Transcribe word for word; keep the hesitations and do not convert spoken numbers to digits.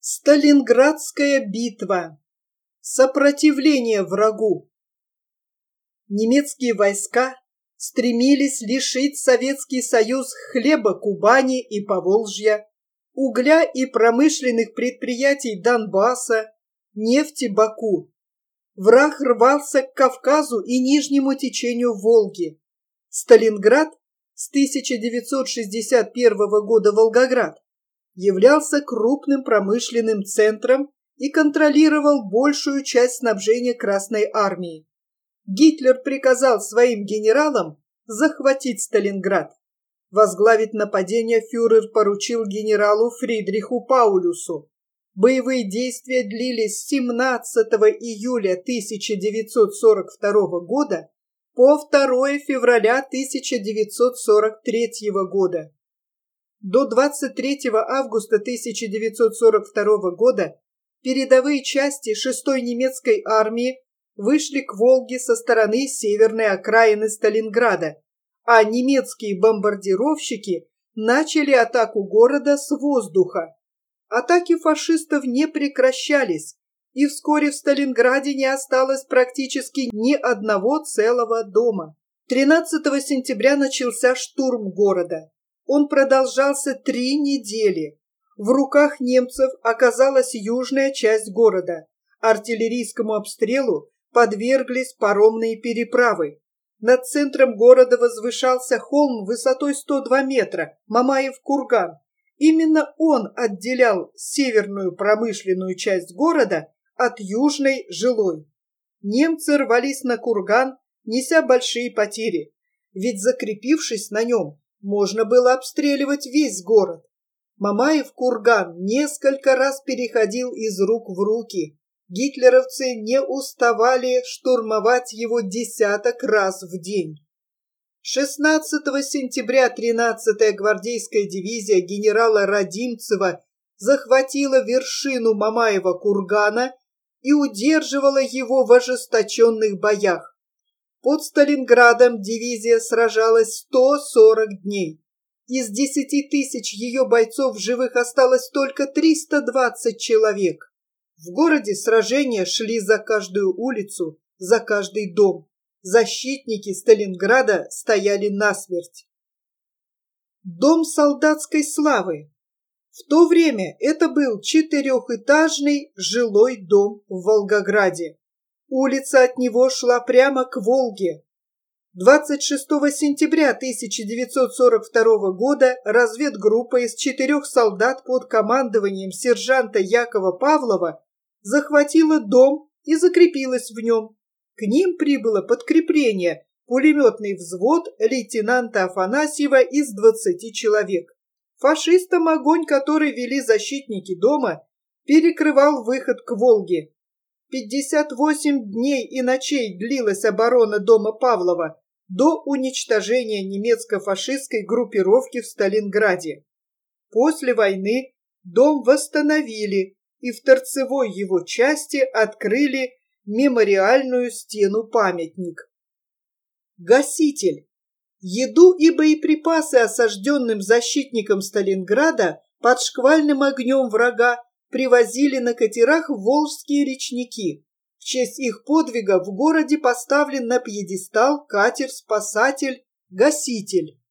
Сталинградская битва. Сопротивление врагу. Немецкие войска стремились лишить Советский Союз хлеба Кубани и Поволжья, угля и промышленных предприятий Донбасса, нефти Баку. Враг рвался к Кавказу и нижнему течению Волги. Сталинград, с тысяча девятьсот шестьдесят первого года Волгоград, являлся крупным промышленным центром и контролировал большую часть снабжения Красной армии. Гитлер приказал своим генералам захватить Сталинград. Возглавить нападение фюрер поручил генералу Фридриху Паулюсу. Боевые действия длились с семнадцатого июля тысяча девятьсот сорок второго года по второе февраля тысяча девятьсот сорок третьего года. До двадцать третьего августа тысяча девятьсот сорок второго года передовые части шестой немецкой армии вышли к Волге со стороны северной окраины Сталинграда, а немецкие бомбардировщики начали атаку города с воздуха. Атаки фашистов не прекращались, и вскоре в Сталинграде не осталось практически ни одного целого дома. тринадцатого сентября начался штурм города. Он продолжался три недели. В руках немцев оказалась южная часть города. Артиллерийскому обстрелу подверглись паромные переправы. Над центром города возвышался холм высотой сто два метра, Мамаев курган. Именно он отделял северную промышленную часть города от южной жилой. Немцы рвались на курган, неся большие потери, ведь, закрепившись на нем, можно было обстреливать весь город. Мамаев курган несколько раз переходил из рук в руки. Гитлеровцы не уставали штурмовать его десяток раз в день. шестнадцатого сентября тринадцатая гвардейская дивизия генерала Радимцева захватила вершину Мамаева кургана и удерживала его в ожесточенных боях. Под Сталинградом дивизия сражалась сто сорок дней. Из десяти тысяч ее бойцов в живых осталось только триста двадцать человек. В городе сражения шли за каждую улицу, за каждый дом. Защитники Сталинграда стояли насмерть. Дом солдатской славы. В то время это был четырехэтажный жилой дом в Волгограде. Улица от него шла прямо к Волге. двадцать шестого сентября тысяча девятьсот сорок второго года разведгруппа из четырех солдат под командованием сержанта Якова Павлова захватила дом и закрепилась в нем. К ним прибыло подкрепление, пулеметный взвод лейтенанта Афанасьева из двадцати человек. Фашистам огонь, который вели защитники дома, перекрывал выход к Волге. пятьдесят восемь дней и ночей длилась оборона дома Павлова до уничтожения немецко-фашистской группировки в Сталинграде. После войны дом восстановили и в торцевой его части открыли мемориальную стену-памятник. Гаситель. Еду и боеприпасы осажденным защитникам Сталинграда под шквальным огнем врага привозили на катерах в волжские речники. В честь их подвига в городе поставлен на пьедестал катер-спасатель «Гаситель».